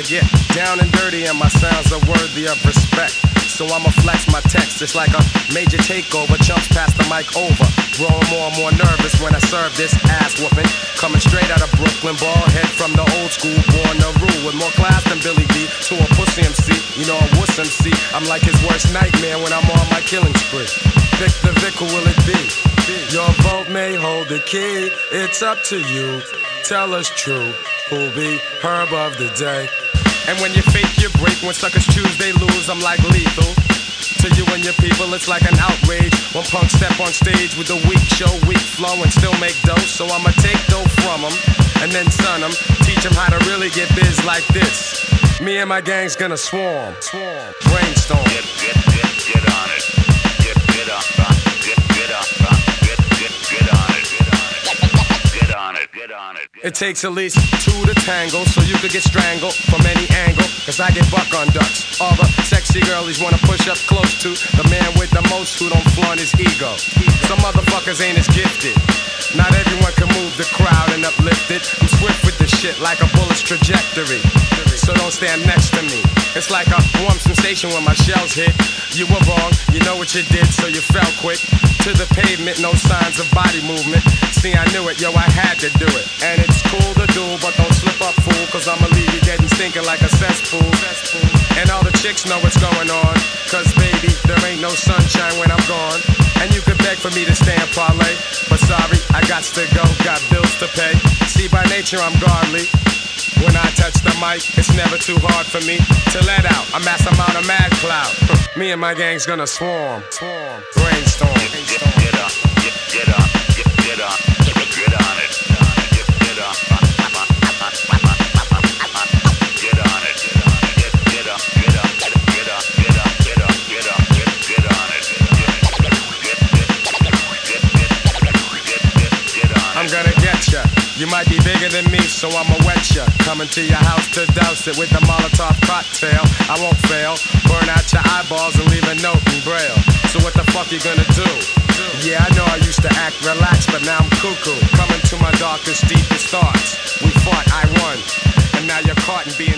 get down and dirty and my sounds are worthy of respect. So I'ma flex my text, it's like a major takeover. Chumps pass the mic over, growing more and more nervous when I serve this ass whooping. Coming straight out of Brooklyn, ball head from the old school, born to rule with more class than Billy D. To a pussy MC, you know a wuss MC. I'm like his worst nightmare when I'm on my killing spree. Pick the Vic, who will it be? Your vote may hold the key, it's up to you. Tell us true, who'll be Herb of the day? And when you fake, you break. When suckers choose, they lose. I'm like lethal. To you and your people, it's like an outrage. When punks step on stage with a weak show, weak flow, and still make dough. So I'ma take dough from them, and then son them. Teach them how to really get biz like this. Me and my gang's gonna swarm. Brainstorm. Get on it. Get on it. Get on it. It takes at least two to tangle, so you could get strangled from any angle. Cause I get buck on ducks. All the sexy girlies wanna push up close to the man with the most who don't flaunt his ego. Some motherfuckers ain't as gifted. Not everyone can move the crowd and uplift it. I'm swift with the shit like a bullet's trajectory. So don't stand next to me. It's like a warm sensation when my shells hit. You were wrong, you know what you did, so you fell quick. To the pavement, no signs of body movement. See, I knew it, yo, I had to do it. And it's cool to do, but don't slip up, fool. Cause I'ma leave you getting stinking like a cesspool. And all the chicks know what's going on. Cause baby, there ain't no sunshine when I'm gone. And you could beg for me to stay and parlay, but sorry, I got to go, got bills to pay. See, by nature I'm godly. When I touch the mic, it's never too hard for me to let out a mass amount of mad cloud. Me and my gang's gonna swarm. Brainstorm. Get on it. Get on it. I'm gonna get ya. You might be bigger than me, so I'ma wet ya. Coming to your house to douse it with the Molotov cocktail. I won't fail. Burn out your eyeballs and leave a note in braille. So what the fuck you gonna do? Yeah, I know I used to act relaxed, but now I'm cuckoo. Coming to my darkest, deepest thoughts. We fought, I won. And now you're caught in being